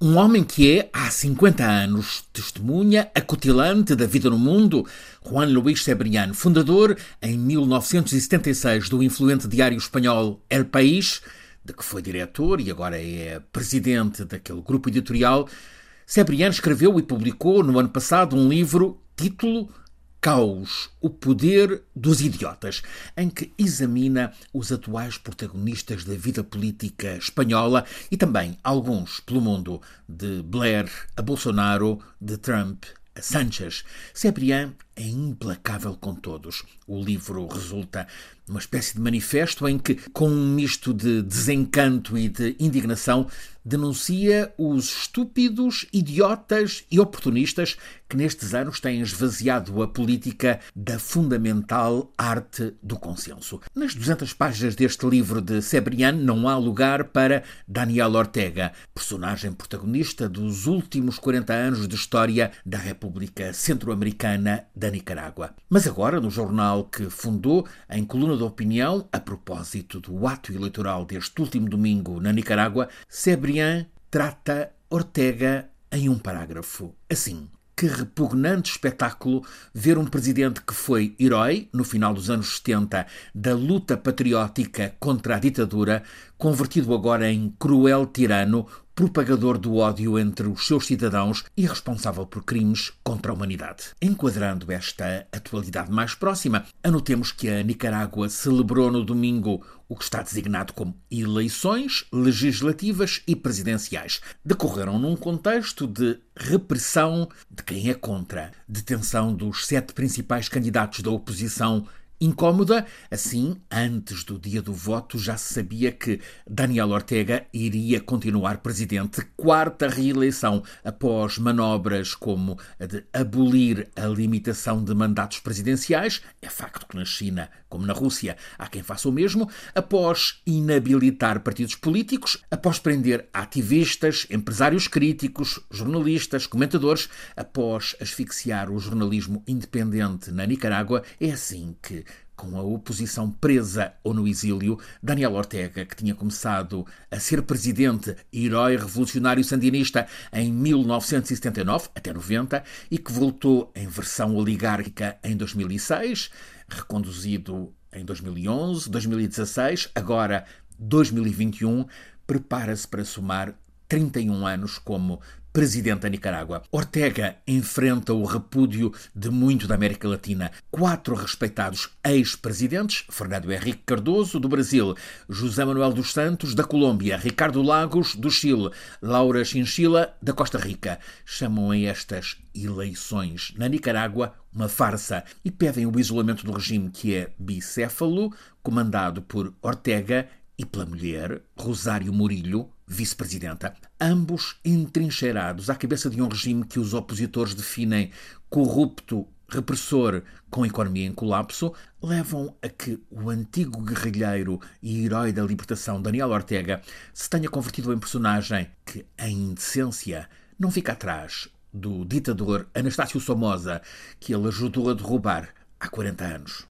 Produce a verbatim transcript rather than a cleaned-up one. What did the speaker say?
Um homem que é, há cinquenta anos, testemunha acutilante da vida no mundo, Juan Luis Cebrián, fundador, em mil novecentos e setenta e seis, do influente diário espanhol El País, de que foi diretor e agora é presidente daquele grupo editorial. Cebrián escreveu e publicou no ano passado um livro, título Caos, o poder dos idiotas, em que examina os atuais protagonistas da vida política espanhola e também alguns pelo mundo, de Blair a Bolsonaro, de Trump a Sánchez. Cebrián é implacável com todos. O livro resulta numa espécie de manifesto em que, com um misto de desencanto e de indignação, denuncia os estúpidos, idiotas e oportunistas que nestes anos têm esvaziado a política da fundamental arte do consenso. Nas duzentas páginas deste livro de Cebrián não há lugar para Daniel Ortega, personagem protagonista dos últimos quarenta anos de história da República Centro-Americana da Nicarágua. Mas agora, no jornal que fundou, em coluna de opinião, a propósito do ato eleitoral deste último domingo na Nicarágua, Cebrián trata Ortega em um parágrafo assim: que repugnante espetáculo ver um presidente que foi herói, no final dos anos setenta, da luta patriótica contra a ditadura, convertido agora em cruel tirano, propagador do ódio entre os seus cidadãos e responsável por crimes contra a humanidade. Enquadrando esta atualidade mais próxima, anotemos que a Nicarágua celebrou no domingo o que está designado como eleições legislativas e presidenciais. Decorreram num contexto de repressão de quem é contra, detenção dos sete principais candidatos da oposição incómoda. Assim, antes do dia do voto, já se sabia que Daniel Ortega iria continuar presidente. Quarta reeleição após manobras como a de abolir a limitação de mandatos presidenciais. É facto que na China, como na Rússia, há quem faça o mesmo. Após inabilitar partidos políticos, após prender ativistas, empresários críticos, jornalistas, comentadores, após asfixiar o jornalismo independente na Nicarágua, é assim que, com a oposição presa ou no exílio, Daniel Ortega, que tinha começado a ser presidente, herói revolucionário sandinista, em mil novecentos e setenta e nove até noventa, e que voltou em versão oligárquica em dois mil e seis, reconduzido em dois mil e onze, dois mil e dezasseis, agora dois mil e vinte e um, prepara-se para somar trinta e um anos como presidente da Nicarágua. Ortega enfrenta o repúdio de muito da América Latina. Quatro respeitados ex-presidentes: Fernando Henrique Cardoso, do Brasil; José Manuel dos Santos, da Colômbia; Ricardo Lagos, do Chile; Laura Chinchilla, da Costa Rica. Chamam a estas eleições na Nicarágua uma farsa e pedem o isolamento do regime, que é bicéfalo, comandado por Ortega e pela mulher, Rosário Murillo, vice-presidenta. Ambos entrincheirados à cabeça de um regime que os opositores definem corrupto, repressor, com economia em colapso, levam a que o antigo guerrilheiro e herói da libertação Daniel Ortega se tenha convertido em personagem que, em indecência, não fica atrás do ditador Anastácio Somoza, que ele ajudou a derrubar há quarenta anos.